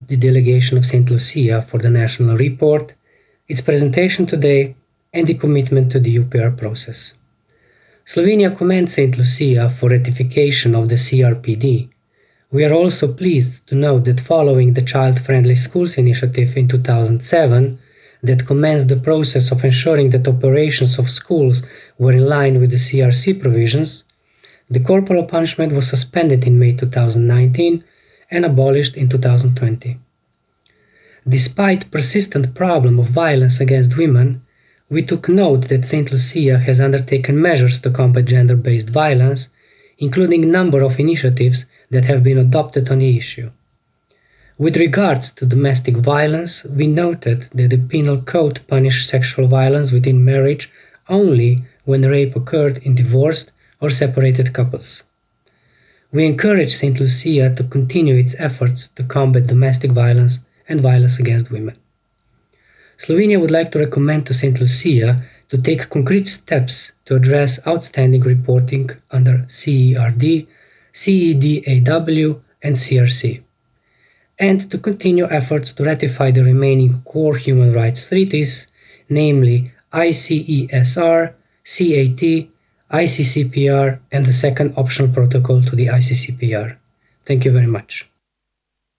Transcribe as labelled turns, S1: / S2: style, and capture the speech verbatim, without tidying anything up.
S1: the delegation of Saint Lucia for the national report, its presentation today, and the commitment to the U P R process. Slovenia commends Saint Lucia for ratification of the C R P D. We are also pleased to note that following the Child Friendly Schools initiative in two thousand seven, that commenced the process of ensuring that operations of schools were in line with the C R C provisions, the corporal punishment was suspended in May two thousand nineteen and abolished in two thousand twenty. Despite persistent problem of violence against women, we took note that Saint Lucia has undertaken measures to combat gender-based violence, including a number of initiatives that have been adopted on the issue. With regards to domestic violence, we noted that the Penal Code punished sexual violence within marriage only when rape occurred in divorced or separated couples. We encourage Saint Lucia to continue its efforts to combat domestic violence and violence against women. Slovenia would like to recommend to Saint Lucia to take concrete steps to address outstanding reporting under C E R D, C E D A W, and C R C, and to continue efforts to ratify the remaining core human rights treaties, namely I C E S R, C A T, I C C P R, and the second optional protocol to the I C C P R. Thank you very much.